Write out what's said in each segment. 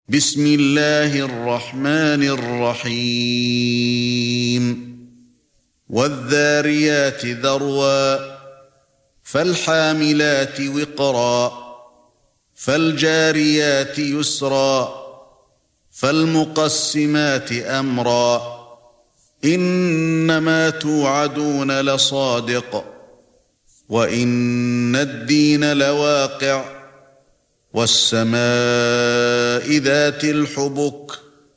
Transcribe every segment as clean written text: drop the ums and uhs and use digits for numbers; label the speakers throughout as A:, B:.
A: بسم الله الرحمن الرحيم والذاريات ذروا فالحاملات وقرا فالجاريات يسرا فالمقسمات أمرا إنما توعدون لصادق وإن الدين لواقع والسماء ذات الحبك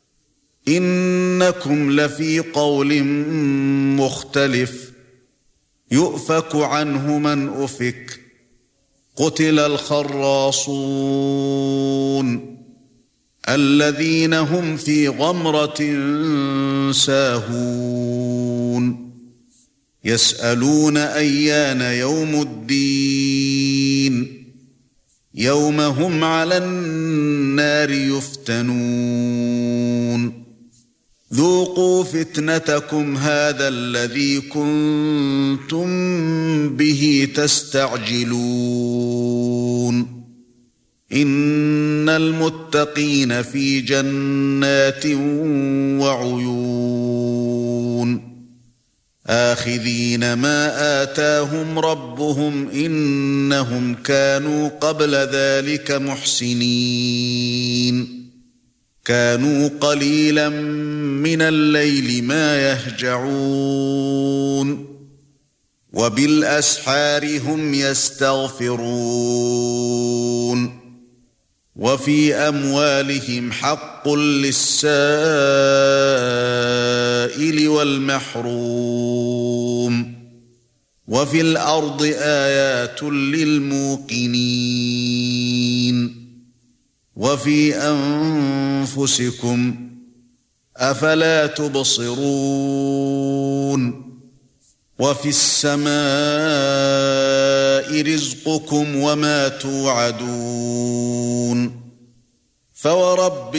A: إنكم لفي قول مختلف يؤفك عنه من أفك قتل الخراصون الذين هم في غمرة ساهون يسألون أيان يوم الدين يوم هم على النار يفتنون ذوقوا فتنتكم هذا الذي كنتم به تستعجلون إن المتقين في جنات وعيون آخذين ما آتاهم ربهم إنهم كانوا قبل ذلك محسنين كانوا قليلا من الليل ما يهجعون وبالأسحار هم يستغفرون وفي أموالهم حق للسائل والمحروم وفي الأرض آيات للموقنين وفي أنفسكم أفلا تبصرون وفي السماء رزقكم وما توعدون فورب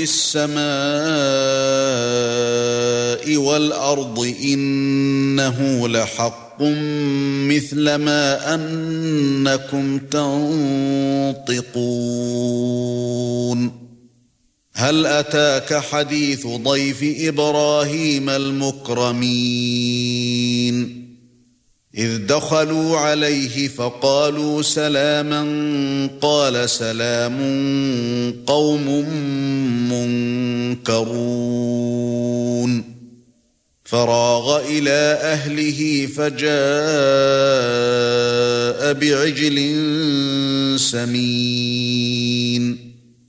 A: السماء والأرض إنه لحق مثل ما أنكم تنطقون هل أتاك حديث ضيف إبراهيم المكرمين إذ دخلوا عليه فقالوا سلاما قال سلام قوم منكرون فراغ إلى أهله فجاء بعجل سمين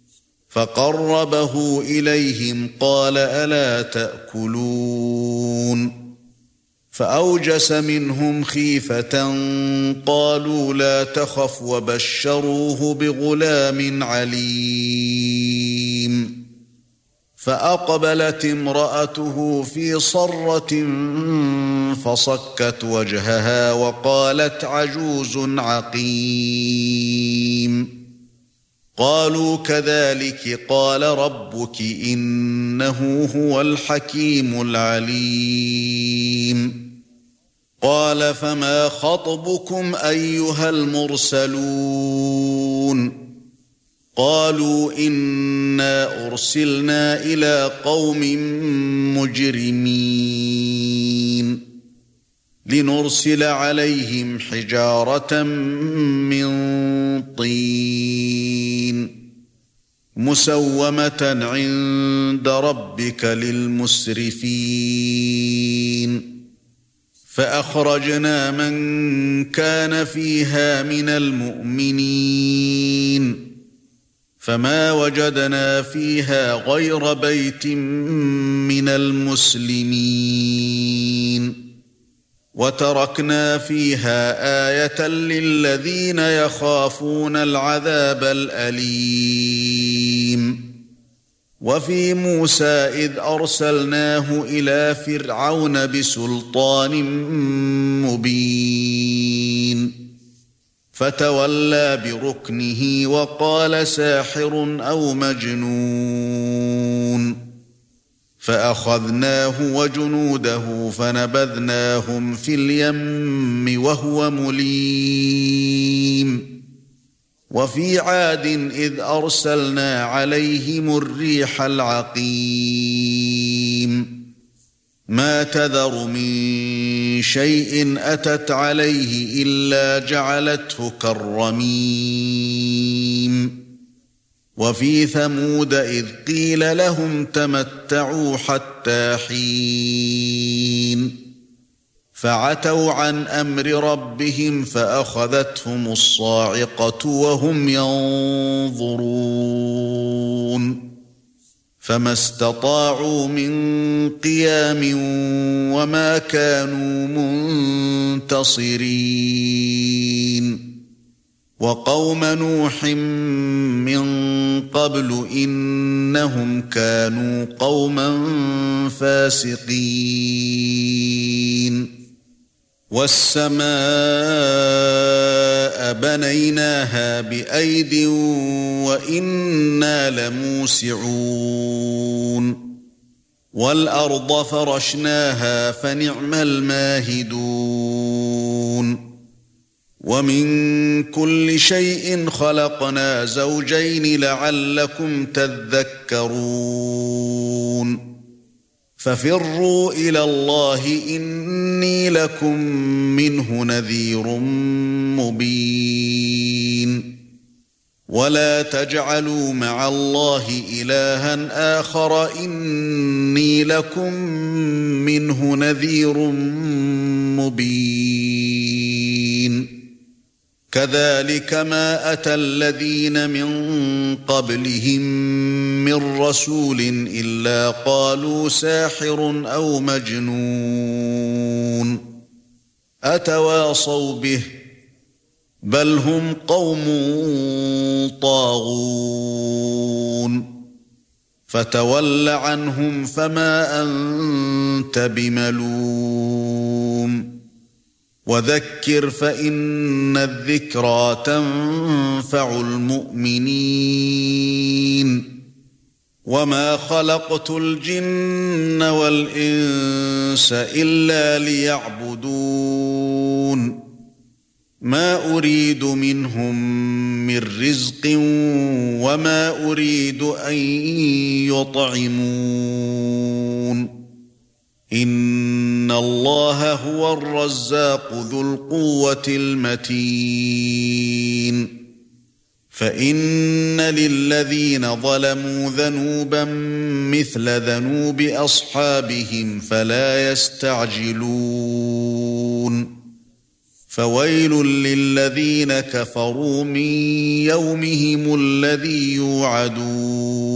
A: فقربه إليهم قال ألا تأكلون فأوجس منهم خيفة قالوا لا تخف وبشروه بغلام عليم فأقبلت امرأته في صرة فصكت وجهها وقالت عجوز عقيم قالوا كذلك قال ربك إنه هو الحكيم العليم قال فما خطبكم أيها المرسلون قالوا إنا أرسلنا إلى قوم مجرمين لنرسل عليهم حجارة من طين مسومة عند ربك للمسرفين فأخرجنا من كان فيها من المؤمنين فما وجدنا فيها غير بيت من المسلمين وتركنا فيها آية للذين يخافون العذاب الأليم وفي موسى إذ أرسلناه إلى فرعون بسلطان مبين فتولى بركنه وقال ساحر أو مجنون فأخذناه وجنوده فنبذناهم في اليم وهو مليم وفي عاد إذ أرسلنا عليهم الريح العقيم ما تذر من شيء أتت عليه إلا جعلته كالرميم وفي ثمود إذ قيل لهم تمتعوا حتى حين فعتوا عن أمر ربهم فأخذتهم الصاعقة وهم ينظرون فما استطاعوا من قيام وما كانوا منتصرين وقوم نوح من قبل إنهم كانوا قوما فاسقين والسماء بنيناها بأيد وإنا لموسعون والأرض فرشناها فنعم الماهدون ومن كل شيء خلقنا زوجين لعلكم تذكرون ففروا إلى الله إني لكم منه نذير مبين ولا تجعلوا مع الله إلها آخر إني لكم منه نذير مبين كذلك ما أتى الذين من قبلهم من رسول إلا قالوا ساحر أو مجنون أتواصوا به بل هم قوم طاغون فتول عنهم فما أنت بملوم وذكر فإن الذكرى تنفع المؤمنين وما خلقت الجن والإنس إلا ليعبدون ما أريد منهم من رزق وما أريد أن يطعمون إن الله هو الرزاق ذو القوة المتين فإن للذين ظلموا ذنوبا مثل ذنوب أصحابهم فلا يستعجلون فويل للذين كفروا من يومهم الذي يوعدون